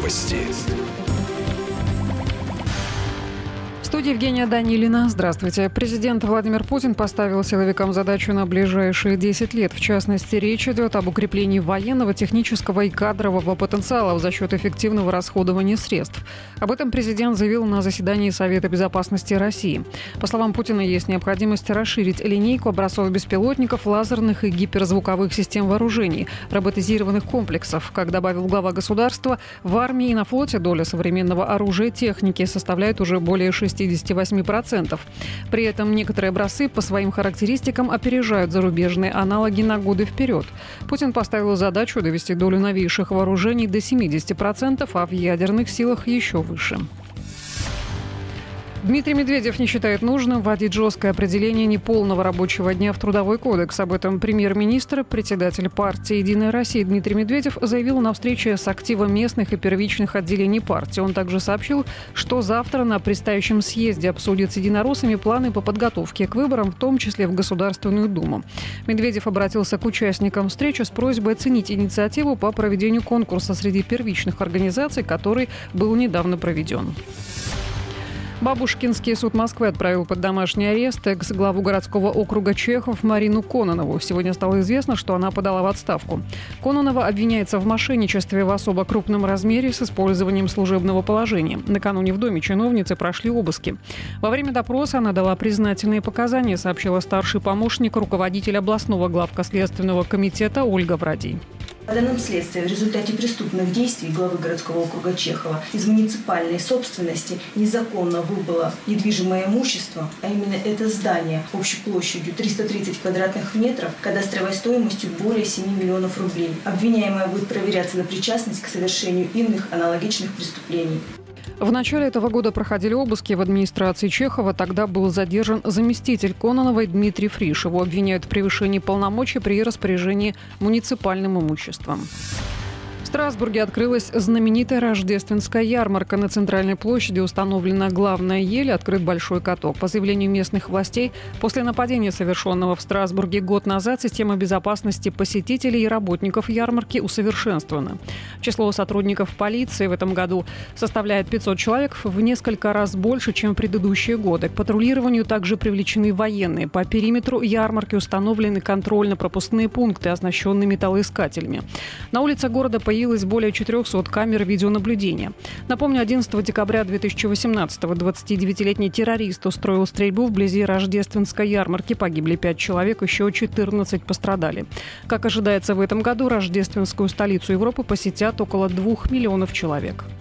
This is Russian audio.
Новости. В студии Евгения Данилина. Здравствуйте. Президент Владимир Путин поставил силовикам задачу на ближайшие 10 лет. В частности, речь идет об укреплении военного, технического и кадрового потенциала за счет эффективного расходования средств. Об этом президент заявил на заседании Совета безопасности России. По словам Путина, есть необходимость расширить линейку образцов беспилотников, лазерных и гиперзвуковых систем вооружений, роботизированных комплексов. Как добавил глава государства, в армии и на флоте доля современного оружия и техники составляет уже более 68%. При этом некоторые образцы по своим характеристикам опережают зарубежные аналоги на годы вперед. Путин поставил задачу довести долю новейших вооружений до 70%, а в ядерных силах еще выше. Дмитрий Медведев не считает нужным вводить жесткое определение неполного рабочего дня в Трудовой кодекс. Об этом премьер-министр, председатель партии «Единая Россия» Дмитрий Медведев заявил на встрече с активом местных и первичных отделений партии. Он также сообщил, что завтра на предстоящем съезде обсудят с единороссами планы по подготовке к выборам, в том числе в Государственную Думу. Медведев обратился к участникам встречи с просьбой оценить инициативу по проведению конкурса среди первичных организаций, который был недавно проведен. Бабушкинский суд Москвы отправил под домашний арест экс-главу городского округа Чехов Марину Кононову. Сегодня стало известно, что она подала в отставку. Кононова обвиняется в мошенничестве в особо крупном размере с использованием служебного положения. Накануне в доме чиновницы прошли обыски. Во время допроса она дала признательные показания, сообщила старший помощник руководителя областного главка Следственного комитета Ольга Врадий. По данным следствия, в результате преступных действий главы городского округа Чехова из муниципальной собственности незаконно выбыло недвижимое имущество, а именно это здание общей площадью 330 квадратных метров, кадастровой стоимостью более 7 миллионов рублей. Обвиняемая будет проверяться на причастность к совершению иных аналогичных преступлений. В начале этого года проходили обыски в администрации Чехова. Тогда был задержан заместитель Кононовой Дмитрий Фриш. Его обвиняют в превышении полномочий при распоряжении муниципальным имуществом. В Страсбурге открылась знаменитая рождественская ярмарка. На центральной площади установлена главная ель, открыт большой каток. По заявлению местных властей, после нападения, совершенного в Страсбурге год назад, система безопасности посетителей и работников ярмарки усовершенствована. Число сотрудников полиции в этом году составляет 500 человек, в несколько раз больше, чем в предыдущие годы. К патрулированию также привлечены военные. По периметру ярмарки установлены контрольно-пропускные пункты, оснащенные металлоискателями. На улице города появилось более 400 камер видеонаблюдения. Напомню, 11 декабря 2018-го 29-летний террорист устроил стрельбу вблизи рождественской ярмарки. Погибли 5 человек, еще 14 пострадали. Как ожидается, в этом году рождественскую столицу Европы посетят около 2 миллионов человек.